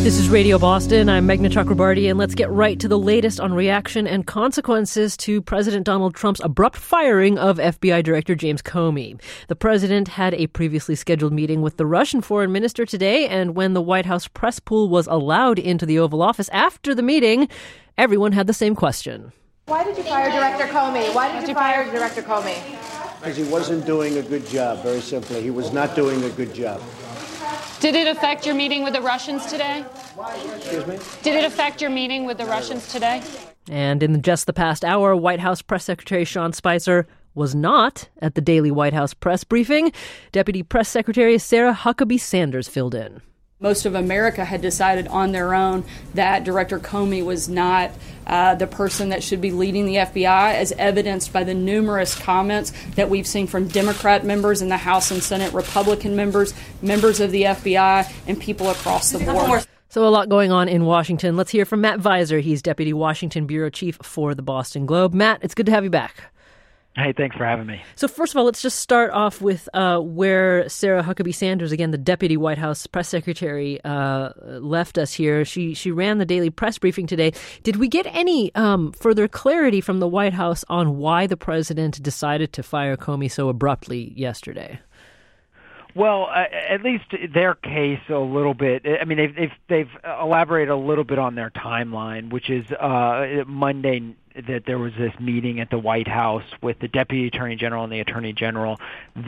This is Radio Boston. I'm Meghna Chakrabarti, and let's get right to the latest on reaction and consequences to President Donald Trump's abrupt firing of FBI Director James Comey. The president had a previously scheduled meeting with the Russian foreign minister today, and when the White House press pool was allowed into the Oval Office after the meeting, everyone had the same question. Why did you fire Director Comey? Why did you fire Director Comey? Because he wasn't doing a good job, very simply. He was not doing a good job. Did it affect your meeting with the Russians today? Excuse me? Did it affect your meeting with the Russians today? And in just the past hour, White House Press Secretary Sean Spicer was not at the daily White House press briefing. Deputy Press Secretary Sarah Huckabee Sanders filled in. Most of America had decided on their own that Director Comey was not the person that should be leading the FBI, as evidenced by the numerous comments that we've seen from Democrat members in the House and Senate, Republican members, members of the FBI, and people across the board. So a lot going on in Washington. Let's hear from Matt Visor. He's Deputy Washington Bureau Chief for the Boston Globe. Matt, it's good to have you back. Hey, thanks for having me. So first of all, let's just start off with where Sarah Huckabee Sanders, again, the Deputy White House Press Secretary, left us here. She ran the daily press briefing today. Did we get any further clarity from the White House on why the president decided to fire Comey so abruptly yesterday? Well, at least their case a little bit. I mean, they've elaborated a little bit on their timeline, which is Monday that there was this meeting at the White House with the Deputy Attorney General and the Attorney General,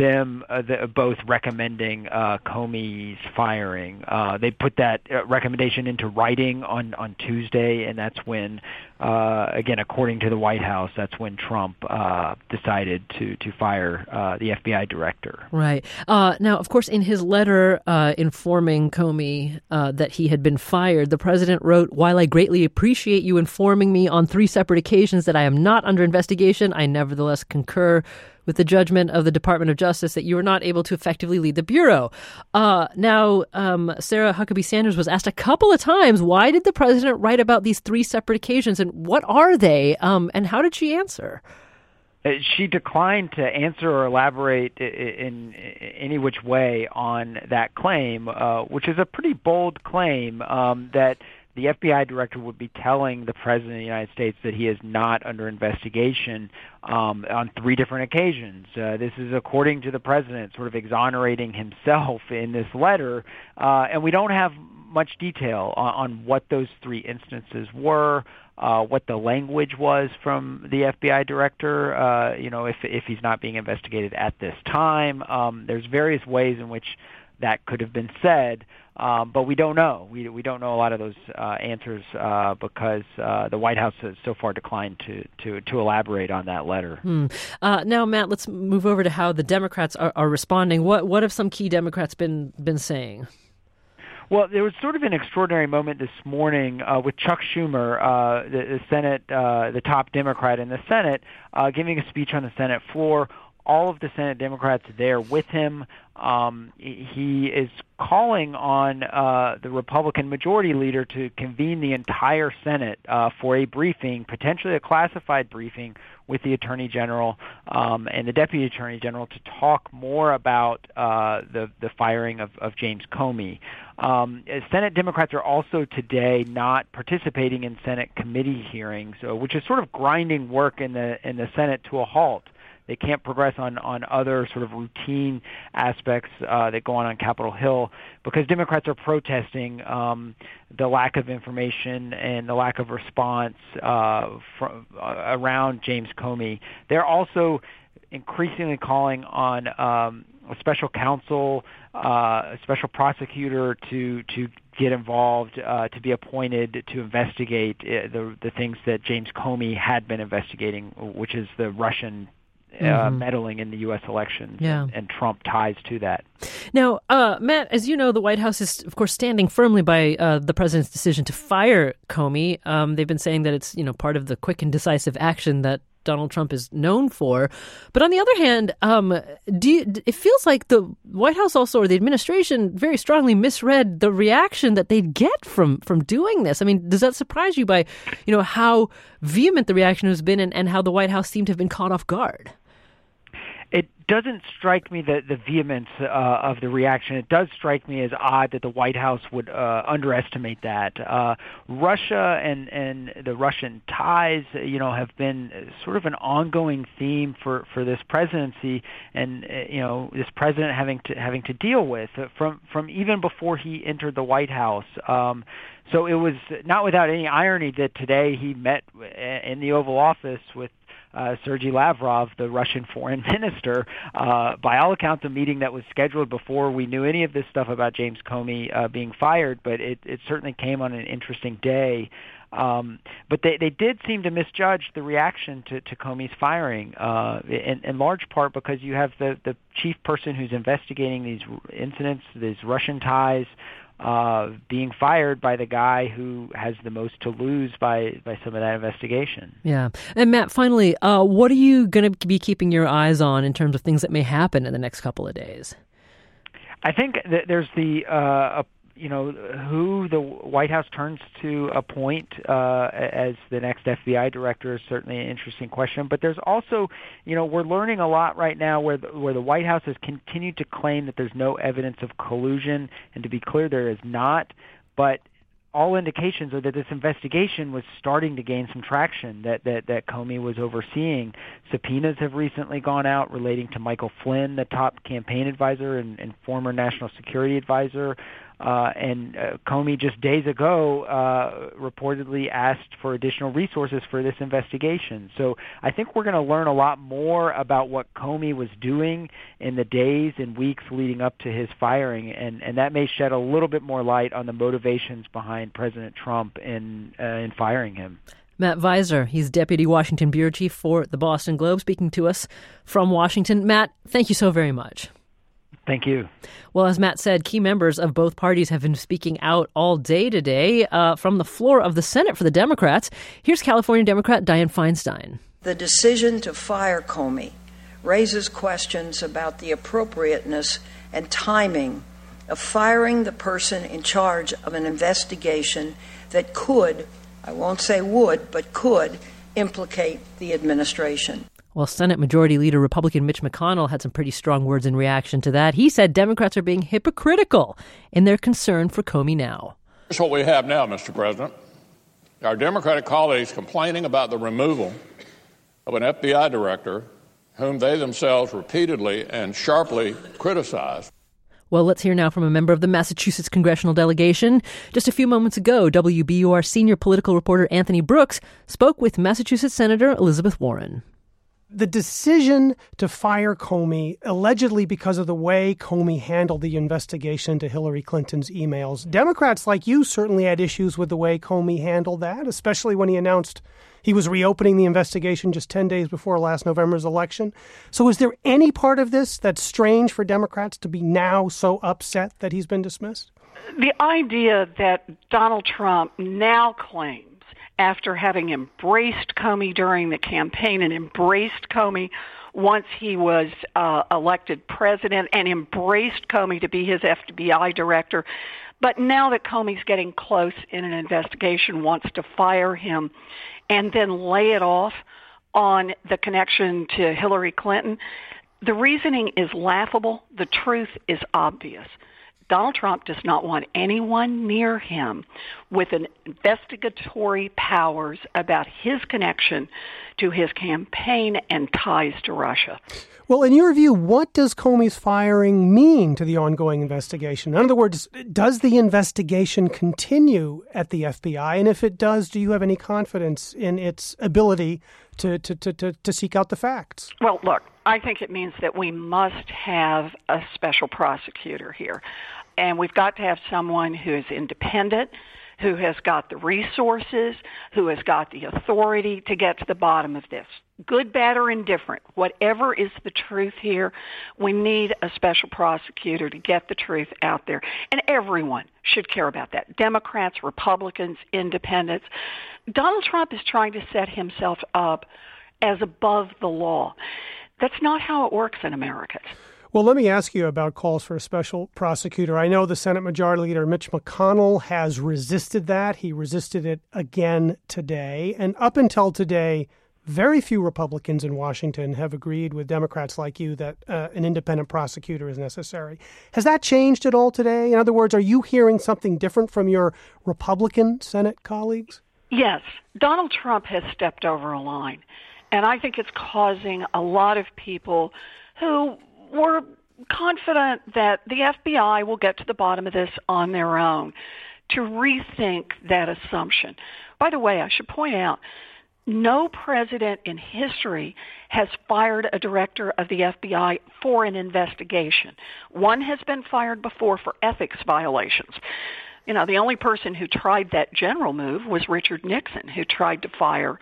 both recommending Comey's firing. They put that recommendation into writing on Tuesday, and that's when, again, according to the White House, that's when Trump decided to fire the FBI director. Right. Now, of course, in his letter informing Comey that he had been fired, the president wrote, "While I greatly appreciate you informing me on 3 separate occasions that I am not under investigation, I nevertheless concur with the judgment of the Department of Justice that you are not able to effectively lead the Bureau." Now, Sarah Huckabee Sanders was asked a couple of times, why did the president write about these 3 separate occasions, and what are they, and how did she answer? She declined to answer or elaborate in any which way on that claim, which is a pretty bold claim that the FBI director would be telling the president of the United States that he is not under investigation on 3 different occasions. This is according to the president, sort of exonerating himself in this letter, and we don't have much detail on what those 3 instances were, what the language was from the FBI director, if he's not being investigated at this time. There's various ways in which that could have been said, but we don't know. We don't know a lot of those answers because the White House has so far declined to elaborate on that letter. Now, Matt, let's move over to how the Democrats are responding. What have some key Democrats been saying? Well, there was sort of an extraordinary moment this morning with Chuck Schumer, the Senate, the top Democrat in the Senate, giving a speech on the Senate floor. All of the Senate Democrats there with him. He is calling on the Republican Majority Leader to convene the entire Senate for a briefing, potentially a classified briefing, with the Attorney General and the Deputy Attorney General to talk more about the firing of James Comey. Senate Democrats are also today not participating in Senate committee hearings, which is sort of grinding work in the Senate to a halt. They can't progress on other sort of routine aspects that go on Capitol Hill because Democrats are protesting the lack of information and the lack of response around James Comey. They're also increasingly calling on a special counsel, a special prosecutor to get involved, to be appointed to investigate the things that James Comey had been investigating, which is the Russian meddling in the U.S. elections and Trump ties to that. Now, Matt, as you know, the White House is, of course, standing firmly by the president's decision to fire Comey. They've been saying that it's, part of the quick and decisive action that Donald Trump is known for. But on the other hand, it feels like the White House also, or the administration, very strongly misread the reaction that they'd get from doing this. I mean, does that surprise you by, how vehement the reaction has been and how the White House seemed to have been caught off guard? It doesn't strike me the vehemence of the reaction. It does strike me as odd that the White House would underestimate that. Russia and the Russian ties, have been sort of an ongoing theme for this presidency, and this president having to deal with from even before he entered the White House. So it was not without any irony that today he met in the Oval Office with Sergei Lavrov, the Russian foreign minister. By all accounts, a meeting that was scheduled before we knew any of this stuff about James Comey being fired, but it certainly came on an interesting day. But they did seem to misjudge the reaction to Comey's firing, in large part because you have the chief person who's investigating these incidents, these Russian ties, being fired by the guy who has the most to lose by some of that investigation. Yeah. And Matt, finally, what are you going to be keeping your eyes on in terms of things that may happen in the next couple of days? I think that there's who the White House turns to appoint as the next FBI director is certainly an interesting question. But there's also, we're learning a lot right now where the White House has continued to claim that there's no evidence of collusion, and to be clear, there is not. But all indications are that this investigation was starting to gain some traction that Comey was overseeing. Subpoenas have recently gone out relating to Michael Flynn, the top campaign advisor and former national security advisor. And Comey just days ago reportedly asked for additional resources for this investigation. So I think we're going to learn a lot more about what Comey was doing in the days and weeks leading up to his firing, and that may shed a little bit more light on the motivations behind President Trump in firing him. Matt Viser, he's Deputy Washington Bureau Chief for the Boston Globe, speaking to us from Washington. Matt, thank you so very much. Thank you. Well, as Matt said, key members of both parties have been speaking out all day today from the floor of the Senate for the Democrats. Here's California Democrat Dianne Feinstein. The decision to fire Comey raises questions about the appropriateness and timing of firing the person in charge of an investigation that could, I won't say would, but could implicate the administration. Well, Senate Majority Leader Republican Mitch McConnell had some pretty strong words in reaction to that. He said Democrats are being hypocritical in their concern for Comey now. Here's what we have now, Mr. President. Our Democratic colleagues complaining about the removal of an FBI director whom they themselves repeatedly and sharply criticized. Well, let's hear now from a member of the Massachusetts congressional delegation. Just a few moments ago, WBUR senior political reporter Anthony Brooks spoke with Massachusetts Senator Elizabeth Warren. The decision to fire Comey, allegedly because of the way Comey handled the investigation into Hillary Clinton's emails, Democrats like you certainly had issues with the way Comey handled that, especially when he announced he was reopening the investigation just 10 days before last November's election. So is there any part of this that's strange for Democrats to be now so upset that he's been dismissed? The idea that Donald Trump now claims, after having embraced Comey during the campaign and embraced Comey once he was elected president and embraced Comey to be his FBI director, but now that Comey's getting close in an investigation, wants to fire him and then lay it off on the connection to Hillary Clinton. The reasoning is laughable. The truth is obvious. Donald Trump does not want anyone near him with investigatory powers about his connection to his campaign and ties to Russia. Well, in your view, what does Comey's firing mean to the ongoing investigation? In other words, does the investigation continue at the FBI? And if it does, do you have any confidence in its ability to seek out the facts? Well, look, I think it means that we must have a special prosecutor here. And we've got to have someone who is independent, who has got the resources, who has got the authority to get to the bottom of this. Good, bad, or indifferent, whatever is the truth here, we need a special prosecutor to get the truth out there. And everyone should care about that. Democrats, Republicans, independents. Donald Trump is trying to set himself up as above the law. That's not how it works in America. Well, let me ask you about calls for a special prosecutor. I know the Senate Majority Leader Mitch McConnell has resisted that. He resisted it again today. And up until today, very few Republicans in Washington have agreed with Democrats like you that an independent prosecutor is necessary. Has that changed at all today? In other words, are you hearing something different from your Republican Senate colleagues? Yes. Donald Trump has stepped over a line, and I think it's causing a lot of people who were confident that the FBI will get to the bottom of this on their own to rethink that assumption. By the way, I should point out, no president in history has fired a director of the FBI for an investigation. One has been fired before for ethics violations. You know, the only person who tried that general move was Richard Nixon, who tried to fire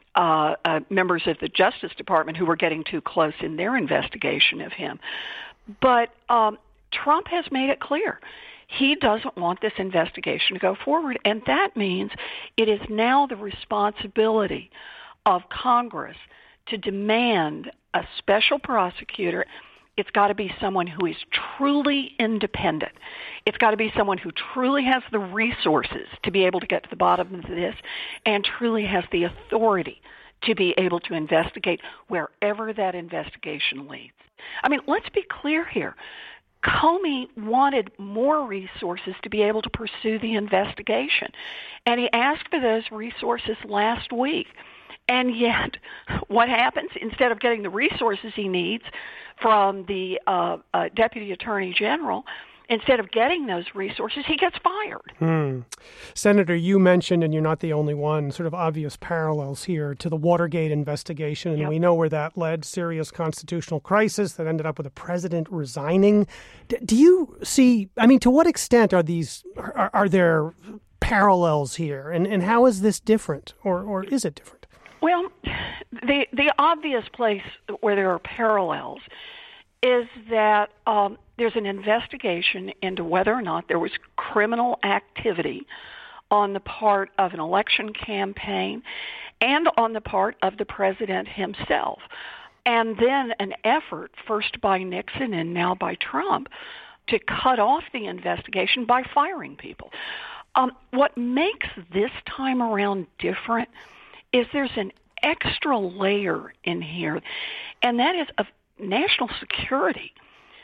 members of the Justice Department who were getting too close in their investigation of him. But Trump has made it clear he doesn't want this investigation to go forward, and that means it is now the responsibility of Congress to demand a special prosecutor. It's got to be someone who is truly independent. It's got to be someone who truly has the resources to be able to get to the bottom of this and truly has the authority to be able to investigate wherever that investigation leads. I mean, let's be clear here. Comey wanted more resources to be able to pursue the investigation, and he asked for those resources last week. And yet, what happens? Instead of getting the resources he needs from the Deputy Attorney General, instead of getting those resources, he gets fired. Senator, you mentioned, and you're not the only one, sort of obvious parallels here to the Watergate investigation. And we know where that led, serious constitutional crisis that ended up with a president resigning. Do you see, I mean, to what extent are there parallels here? And how is this different, or is it different? Well, the obvious place where there are parallels is that there's an investigation into whether or not there was criminal activity on the part of an election campaign and on the part of the president himself. And then an effort, first by Nixon and now by Trump, to cut off the investigation by firing people. What makes this time around different is there's an extra layer in here, and that is of national security.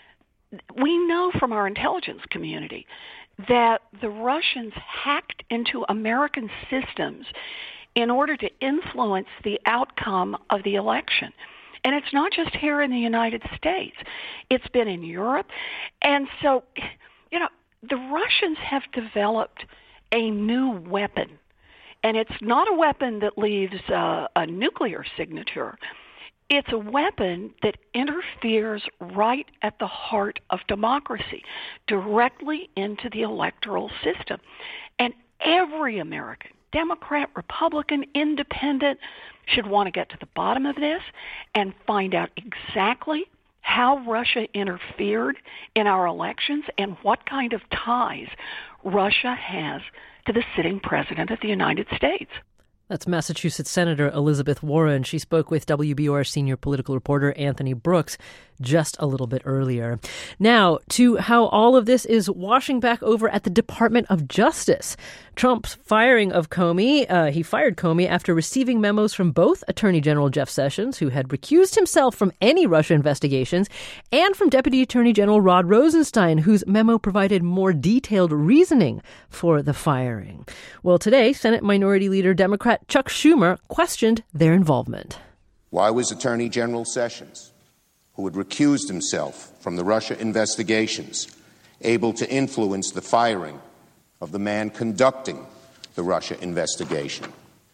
We know from our intelligence community that the Russians hacked into American systems in order to influence the outcome of the election. And it's not just here in the United States. It's been in Europe. And so, you know, the Russians have developed a new weapon. And it's not a weapon that leaves a nuclear signature. It's a weapon that interferes right at the heart of democracy, directly into the electoral system. And every American, Democrat, Republican, Independent, should want to get to the bottom of this and find out exactly how Russia interfered in our elections and what kind of ties Russia has to the sitting president of the United States. That's Massachusetts Senator Elizabeth Warren. She spoke with WBUR senior political reporter Anthony Brooks just a little bit earlier. Now, to how all of this is washing back over at the Department of Justice. Trump's firing of Comey, he fired Comey after receiving memos from both Attorney General Jeff Sessions, who had recused himself from any Russia investigations, and from Deputy Attorney General Rod Rosenstein, whose memo provided more detailed reasoning for the firing. Well, today, Senate Minority Leader Democrat Chuck Schumer questioned their involvement. Why was Attorney General Sessions, who had recused himself from the Russia investigations, able to influence the firing of the man conducting the Russia investigation?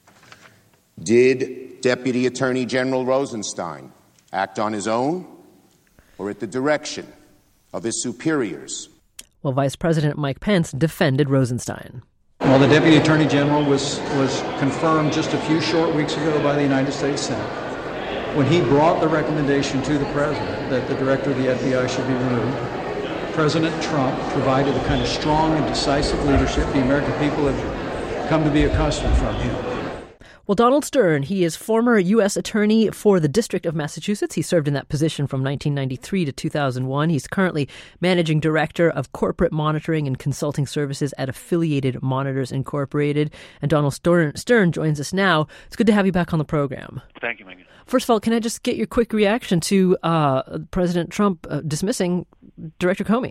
Did Deputy Attorney General Rosenstein act on his own or at the direction of his superiors? Well, Vice President Mike Pence defended Rosenstein. Well, the Deputy Attorney General was confirmed just a few short weeks ago by the United States Senate when he brought the recommendation to the President that the Director of the FBI should be removed. President Trump provided the kind of strong and decisive leadership the American people have come to be accustomed from him. Well, Donald Stern, he is former U.S. Attorney for the District of Massachusetts. He served in that position from 1993 to 2001. He's currently Managing Director of Corporate Monitoring and Consulting Services at Affiliated Monitors Incorporated. And Donald Stern joins us now. It's good to have you back on the program. Thank you, Megan. First of all, can I just get your quick reaction to President Trump dismissing Director Comey?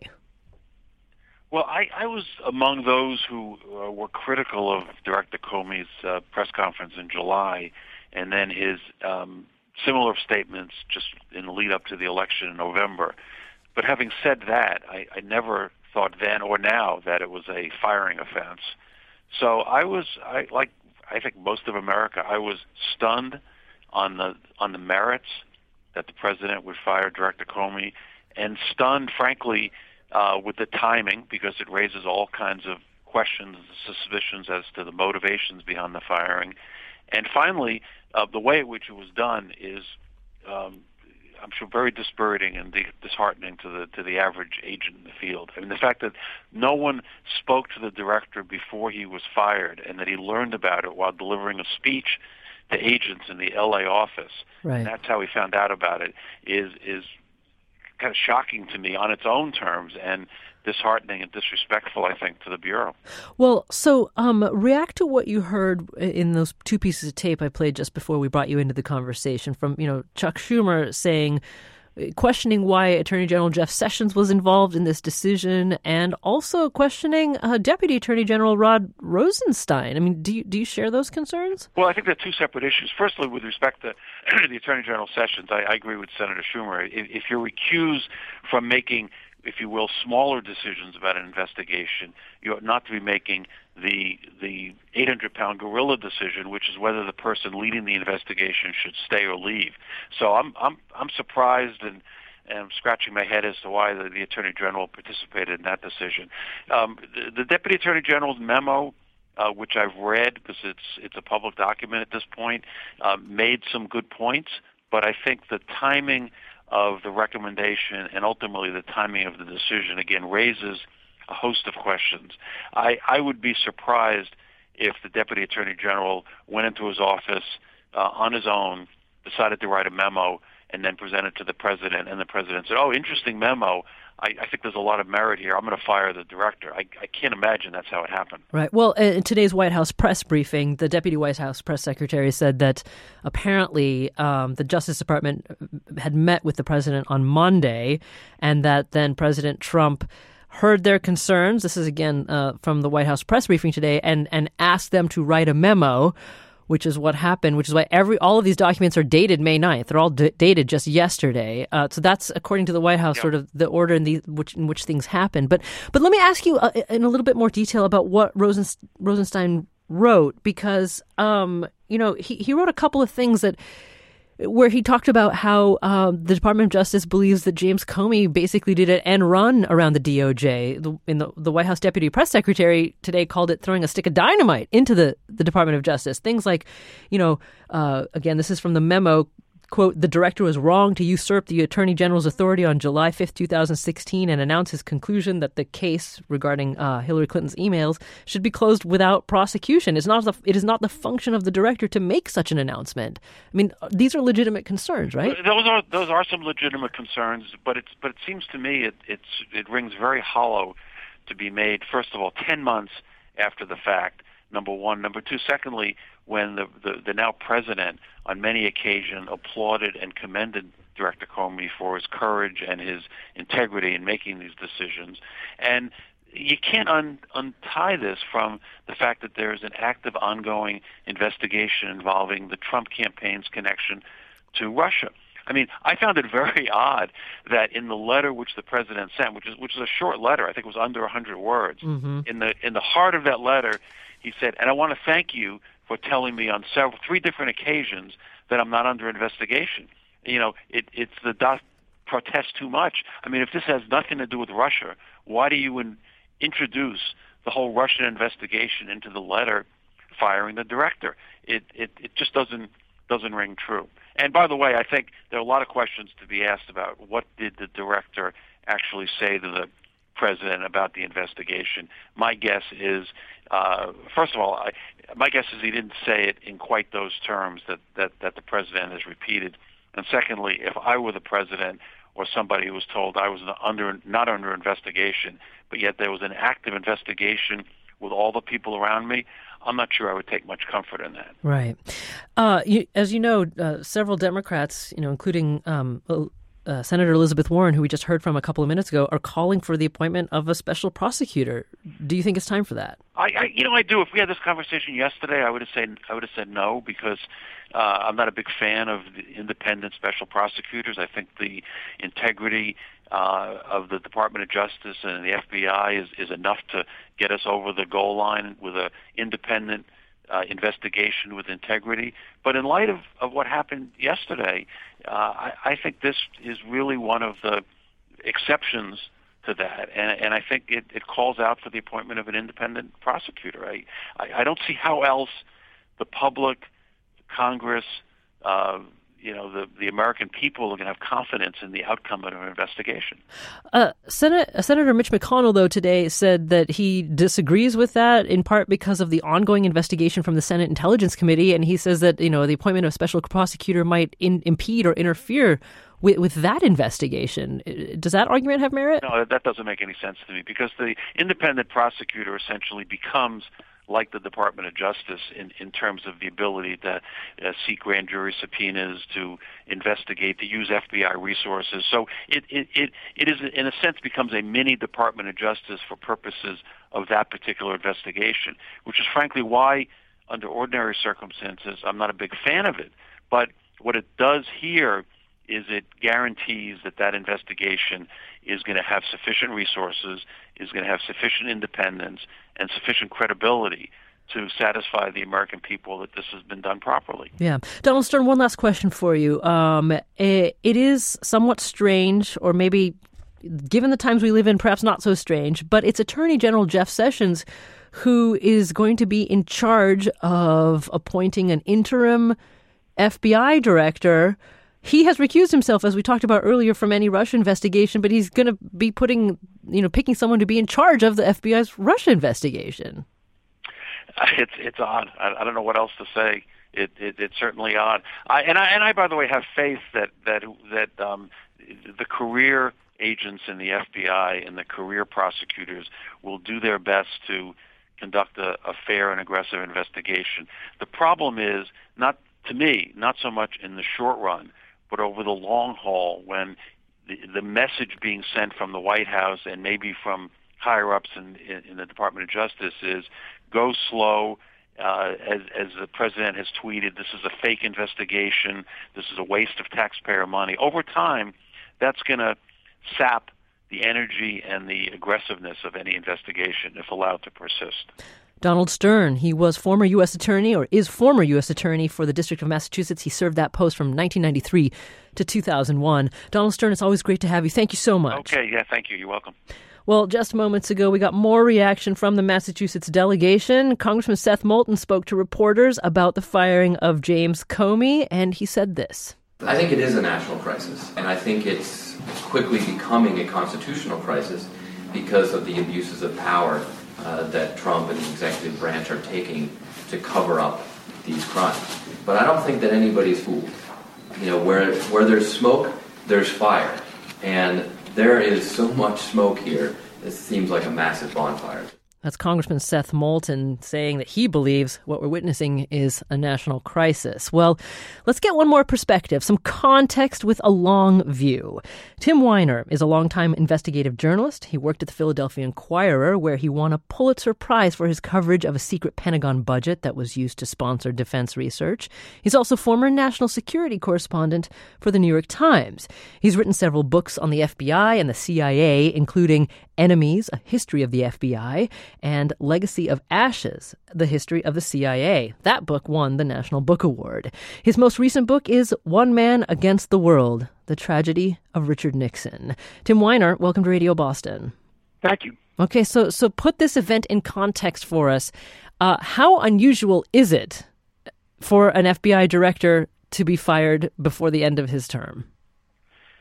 Well, I was among those who were critical of Director Comey's press conference in July, and then his similar statements just in the lead up to the election in November. But having said that, I never thought then or now that it was a firing offense. So I think most of America, I was stunned on the merits that the president would fire Director Comey, and stunned, frankly, with the timing, because it raises all kinds of questions and suspicions as to the motivations behind the firing. And finally, the way in which it was done is, I'm sure, very dispiriting and disheartening to the average agent in the field. I mean, the fact that no one spoke to the director before he was fired, and that he learned about it while delivering a speech to agents in the L.A. office, right. And that's how he found out about it, is kind of shocking to me on its own terms, and disheartening and disrespectful, I think, to the Bureau. Well, so react to what you heard in those two pieces of tape I played just before we brought you into the conversation from, Chuck Schumer questioning why Attorney General Jeff Sessions was involved in this decision, and also questioning Deputy Attorney General Rod Rosenstein. I mean, do you share those concerns? Well, I think they're two separate issues. Firstly, with respect to the Attorney General Sessions, I agree with Senator Schumer. If you're recused from making, if you will, smaller decisions about an investigation, you ought not to be making the 800-pound gorilla decision, which is whether the person leading the investigation should stay or leave. So I'm surprised and I'm scratching my head as to why the Attorney General participated in that decision. The Deputy Attorney General's memo, which I've read because it's a public document at this point, made some good points, but I think the timing of the recommendation and ultimately the timing of the decision, again, raises a host of questions. I would be surprised if the Deputy Attorney General went into his office on his own, decided to write a memo, and then present it to the President, and the President said, "Oh, interesting memo. I think there's a lot of merit here. I'm going to fire the director." I can't imagine that's how it happened. Right. Well, in today's White House press briefing, the Deputy White House press secretary said that apparently the Justice Department had met with the president on Monday, and that then President Trump heard their concerns. This is, again, from the White House press briefing today, and asked them to write a memo, which is what happened, which is why all of these documents are dated May 9th. They're all dated just yesterday. So that's, according to the White House, sort of the order in which things happened. But let me ask you in a little bit more detail about what Rosenstein wrote, because he wrote a couple of things where he talked about how the Department of Justice believes that James Comey basically did an end run around the DOJ. The White House Deputy Press Secretary today called it throwing a stick of dynamite into the Department of Justice. Things like, again, this is from the memo, quote, "The director was wrong to usurp the Attorney General's authority on July 5th, 2016 and announce his conclusion that the case regarding Hillary Clinton's emails should be closed without prosecution. It is not the function of the director to make such an announcement." I mean, these are legitimate concerns, right? Those are some legitimate concerns, but it seems to me it rings very hollow to be made, first of all, 10 months after the fact, number one. Number two, secondly, when the now president on many occasions applauded and commended Director Comey for his courage and his integrity in making these decisions. And you can't untie this from the fact that there is an active ongoing investigation involving the Trump campaign's connection to Russia. I mean, I found it very odd that in the letter which the president sent, which is a short letter, I think it was under 100 words, in the heart of that letter, he said, "And I want to thank you for telling me on three different occasions that I'm not under investigation." It's the does protest too much. I mean, if this has nothing to do with Russia, why do you introduce the whole Russian investigation into the letter firing the director? It just doesn't ring true. And by the way, I think there are a lot of questions to be asked about what did the director actually say to the president about the investigation. My guess is, first of all, my guess is he didn't say it in quite those terms that the president has repeated. And secondly, if I were the president or somebody who was told I was not under investigation, but yet there was an active investigation with all the people around me, I'm not sure I would take much comfort in that. Right. As you know, several Democrats, including Senator Elizabeth Warren, who we just heard from a couple of minutes ago, are calling for the appointment of a special prosecutor. Do you think it's time for that? I do. If we had this conversation yesterday, I would have said no, because I'm not a big fan of the independent special prosecutors. I think the integrity of the Department of Justice and the FBI is enough to get us over the goal line with an independent investigation with integrity. But in light of what happened yesterday, I think this is really one of the exceptions to that, and I think it calls out for the appointment of an independent prosecutor. I don't see how else the public, Congress, the American people are going to have confidence in the outcome of an investigation. Senator Mitch McConnell, though, today said that he disagrees with that, in part because of the ongoing investigation from the Senate Intelligence Committee, and he says that the appointment of a special prosecutor might impede or interfere with that investigation. Does that argument have merit? No, that doesn't make any sense to me, because the independent prosecutor essentially becomes like the Department of Justice in terms of the ability to seek grand jury subpoenas, to investigate, to use FBI resources. So it is, in a sense, becomes a mini Department of Justice for purposes of that particular investigation, which is frankly why, under ordinary circumstances, I'm not a big fan of it. But what it does here is it guarantees that investigation is going to have sufficient resources, is going to have sufficient independence and sufficient credibility to satisfy the American people that this has been done properly. Yeah. Donald Stern, one last question for you. It is somewhat strange, or maybe given the times we live in, perhaps not so strange, but it's Attorney General Jeff Sessions who is going to be in charge of appointing an interim FBI director. He has recused himself, as we talked about earlier, from any Russia investigation, but he's going to be picking someone to be in charge of the FBI's Russia investigation. It's odd. I don't know what else to say. It's certainly odd. I, by the way, have faith that the career agents in the FBI and the career prosecutors will do their best to conduct a fair and aggressive investigation. The problem is, not so much in the short run, but over the long haul, when the message being sent from the White House and maybe from higher-ups in the Department of Justice is go slow. As the president has tweeted, this is a fake investigation. This is a waste of taxpayer money. Over time, that's going to sap the energy and the aggressiveness of any investigation if allowed to persist. Donald Stern, he was former U.S. Attorney, or is former U.S. Attorney for the District of Massachusetts. He served that post from 1993 to 2001. Donald Stern, it's always great to have you. Thank you so much. Okay, yeah, thank you. You're welcome. Well, just moments ago, we got more reaction from the Massachusetts delegation. Congressman Seth Moulton spoke to reporters about the firing of James Comey, and he said this. I think it is a national crisis, and I think it's quickly becoming a constitutional crisis because of the abuses of power that Trump and the executive branch are taking to cover up these crimes. But I don't think that anybody's fooled. Where there's smoke, there's fire. And there is so much smoke here, it seems like a massive bonfire. That's Congressman Seth Moulton saying that he believes what we're witnessing is a national crisis. Well, let's get one more perspective, some context with a long view. Tim Weiner is a longtime investigative journalist. He worked at the Philadelphia Inquirer, where he won a Pulitzer Prize for his coverage of a secret Pentagon budget that was used to sponsor defense research. He's also former national security correspondent for the New York Times. He's written several books on the FBI and the CIA, including Enemies, A History of the FBI, and Legacy of Ashes, The History of the CIA. That book won the National Book Award. His most recent book is One Man Against the World, The Tragedy of Richard Nixon. Tim Weiner, welcome to Radio Boston. Thank you. Okay, so put this event in context for us. How unusual is it for an FBI director to be fired before the end of his term?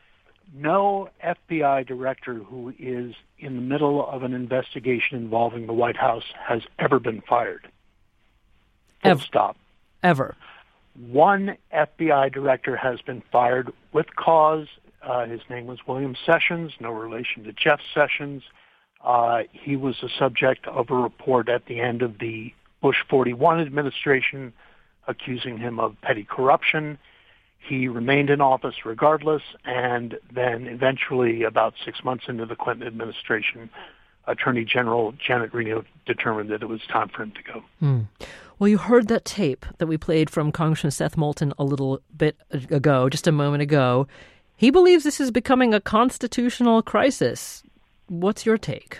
no FBI director who is in the middle of an investigation involving the White House has ever been fired. Full stop. Ever. One FBI director has been fired with cause. His name was William Sessions, no relation to Jeff Sessions. He was the subject of a report at the end of the Bush 41 administration accusing him of petty corruption. He remained in office regardless, and then eventually, about 6 months into the Clinton administration, Attorney General Janet Reno determined that it was time for him to go. Well, you heard that tape that we played from Congressman Seth Moulton a little bit ago, just a moment ago. He believes this is becoming a constitutional crisis. What's your take?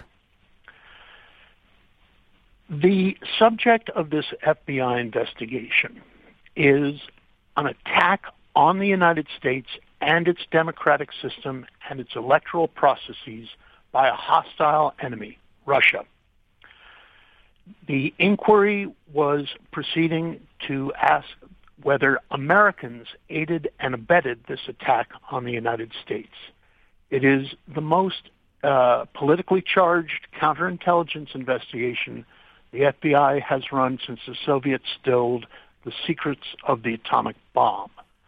The subject of this FBI investigation is an attack on the United States and its democratic system and its electoral processes by a hostile enemy, Russia. The inquiry was proceeding to ask whether Americans aided and abetted this attack on the United States. It is the most politically charged counterintelligence investigation the FBI has run since the Soviets stilled the secrets of the atomic bomb.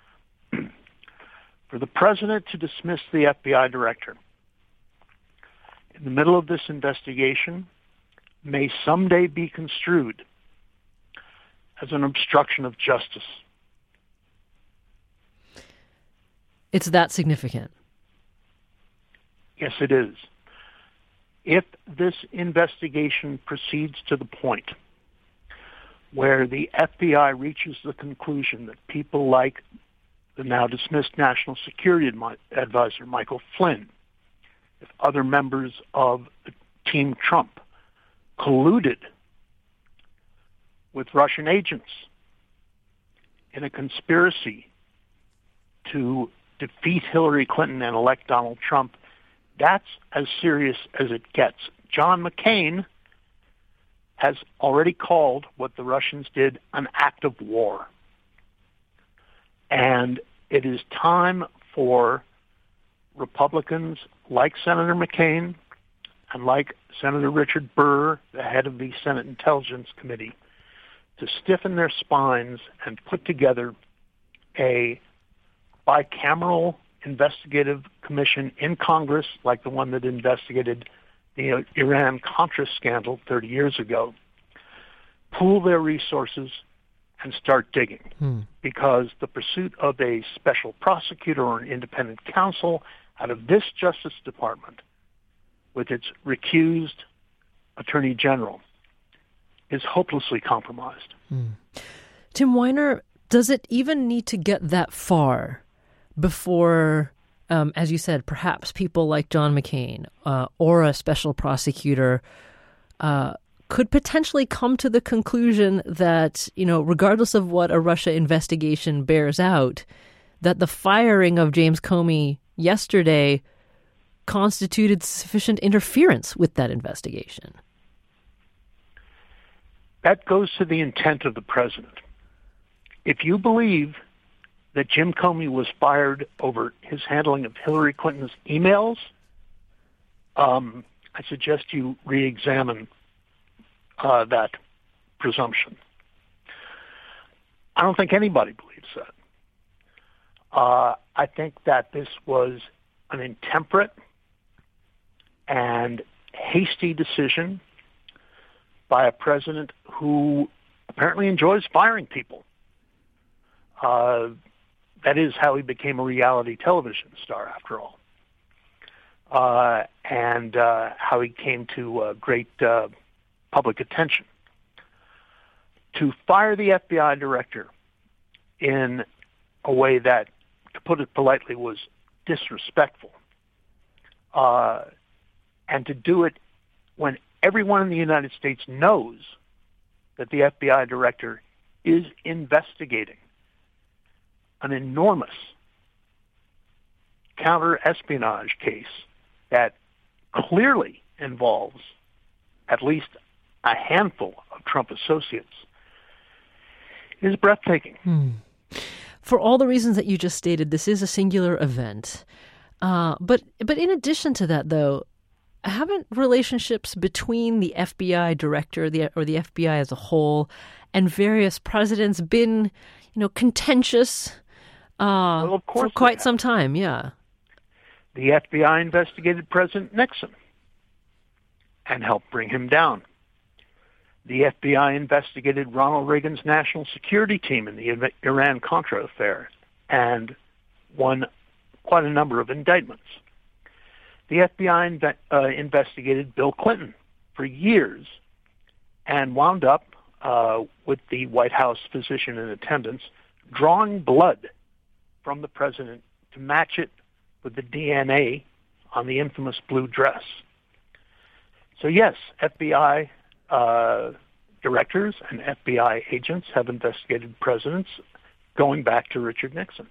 For the president to dismiss the FBI director in the middle of this investigation may someday be construed as an obstruction of justice. It's that significant. Yes, it is. If this investigation proceeds to the point where the FBI reaches the conclusion that people like the now dismissed National Security Advisor Michael Flynn, if other members of Team Trump colluded with Russian agents in a conspiracy to defeat Hillary Clinton and elect Donald Trump, that's as serious as it gets. John McCain has already called what the Russians did an act of war. And it is time for Republicans like Senator McCain and like Senator Richard Burr, the head of the Senate Intelligence Committee, to stiffen their spines and put together a bicameral investigative commission in Congress, like the one that investigated the Iran-Contra scandal 30 years ago, pool their resources and start digging. Because the pursuit of a special prosecutor or an independent counsel out of this Justice Department with its recused Attorney General is hopelessly compromised. Tim Weiner, does it even need to get that far before, as you said, perhaps people like John McCain or a special prosecutor could potentially come to the conclusion that, regardless of what a Russia investigation bears out, that the firing of James Comey yesterday constituted sufficient interference with that investigation? That goes to the intent of the president. If you believe that Jim Comey was fired over his handling of Hillary Clinton's emails, I suggest you re-examine that presumption. I don't think anybody believes that. I think that this was an intemperate and hasty decision by a president who apparently enjoys firing people. That is how he became a reality television star, after all, and how he came to great public attention. To fire the FBI director in a way that, to put it politely, was disrespectful, and to do it when everyone in the United States knows that the FBI director is investigating an enormous counter-espionage case that clearly involves at least a handful of Trump associates, is breathtaking. For all the reasons that you just stated, this is a singular event. But in addition to that, though, haven't relationships between the FBI director or the FBI as a whole and various presidents been, contentious for quite some time? Yeah. The FBI investigated President Nixon and helped bring him down. The FBI investigated Ronald Reagan's national security team in the Iran-Contra affair and won quite a number of indictments. The FBI investigated Bill Clinton for years and wound up with the White House physician in attendance drawing blood from the president to match it with the DNA on the infamous blue dress. So yes, FBI directors and FBI agents have investigated presidents going back to Richard Nixon.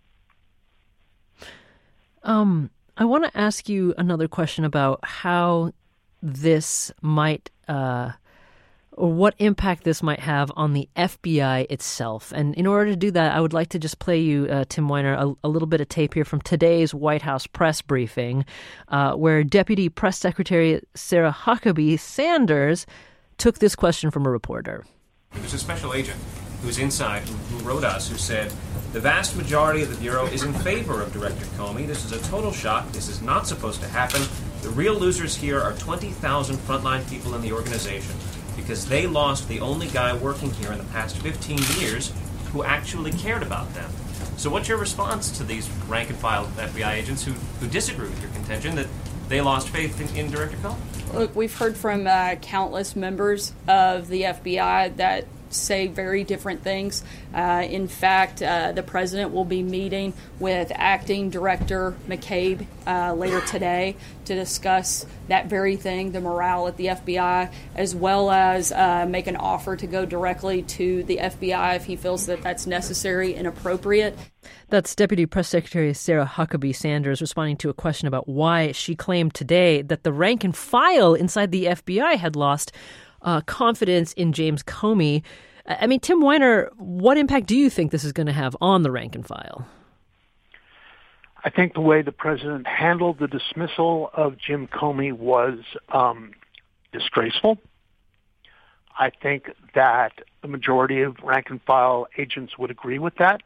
I want to ask you another question about how this might, or what impact this might have on the FBI itself. And in order to do that, I would like to just play you, Tim Weiner, a little bit of tape here from today's White House press briefing, where Deputy Press Secretary Sarah Huckabee Sanders took this question from a reporter. There's a special agent who's inside who wrote us, who said, the vast majority of the Bureau is in favor of Director Comey. This is a total shock. This is not supposed to happen. The real losers here are 20,000 frontline people in the organization because they lost the only guy working here in the past 15 years who actually cared about them. So what's your response to these rank-and-file FBI agents who disagree with your contention that they lost faith in Director Comey? Look, we've heard from countless members of the FBI that say very different things. In fact, the president will be meeting with acting director McCabe later today to discuss that very thing, the morale at the FBI, as well as make an offer to go directly to the FBI if he feels that that's necessary and appropriate. That's Deputy Press Secretary Sarah Huckabee Sanders responding to a question about why she claimed today that the rank and file inside the FBI had lost confidence in James Comey. I mean, Tim Weiner, what impact do you think this is going to have on the rank and file? I think the way the president handled the dismissal of Jim Comey was disgraceful. I think that the majority of rank and file agents would agree with that.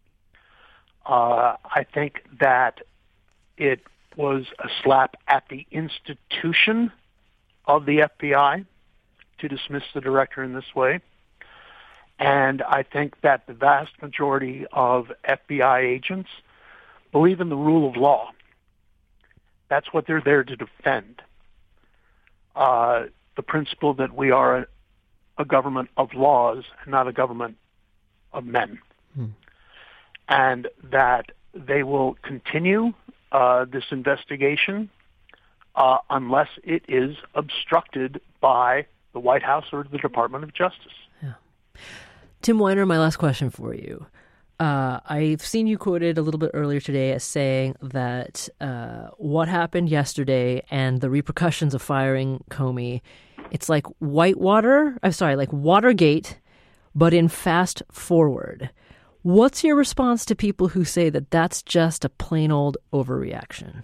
I think that it was a slap at the institution of the FBI to dismiss the director in this way. And I think that the vast majority of FBI agents believe in the rule of law. That's what they're there to defend. The principle that we are a government of laws and not a government of men. And that they will continue this investigation unless it is obstructed by the White House or the Department of Justice. Yeah. Tim Weiner, my last question for you. I've seen you quoted a little bit earlier today as saying that what happened yesterday and the repercussions of firing Comey, it's like like Watergate, but in fast forward. What's your response to people who say that that's just a plain old overreaction?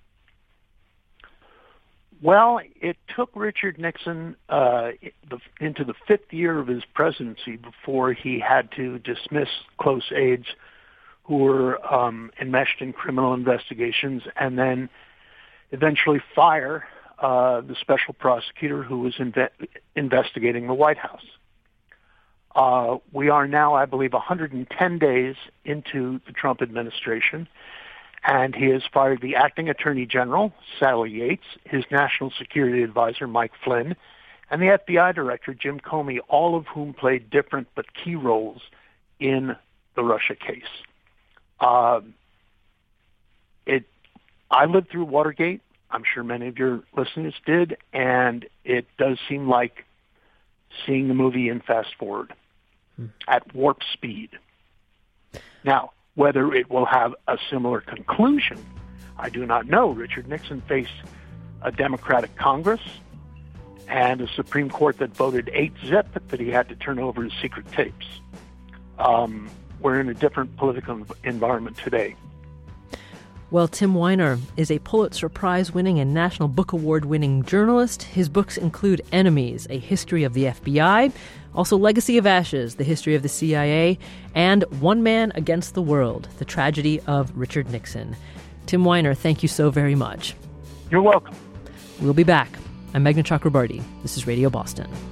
Well, it took Richard Nixon into the fifth year of his presidency before he had to dismiss close aides who were enmeshed in criminal investigations and then eventually fire the special prosecutor who was investigating the White House. We are now, I believe, 110 days into the Trump administration, and he has fired the acting attorney general, Sally Yates, his national security advisor, Mike Flynn, and the FBI director, Jim Comey, all of whom played different but key roles in the Russia case. I lived through Watergate. I'm sure many of your listeners did, and it does seem like seeing the movie in fast forward at warp speed. Now, whether it will have a similar conclusion, I do not know. Richard Nixon faced a Democratic Congress and a Supreme Court that voted 8-zip that he had to turn over his secret tapes. We're in a different political environment today. Well, Tim Weiner is a Pulitzer Prize-winning and National Book Award-winning journalist. His books include Enemies, A History of the FBI, also Legacy of Ashes, The History of the CIA, and One Man Against the World, The Tragedy of Richard Nixon. Tim Weiner, thank you so very much. You're welcome. We'll be back. I'm Meghna Chakrabarti. This is Radio Boston.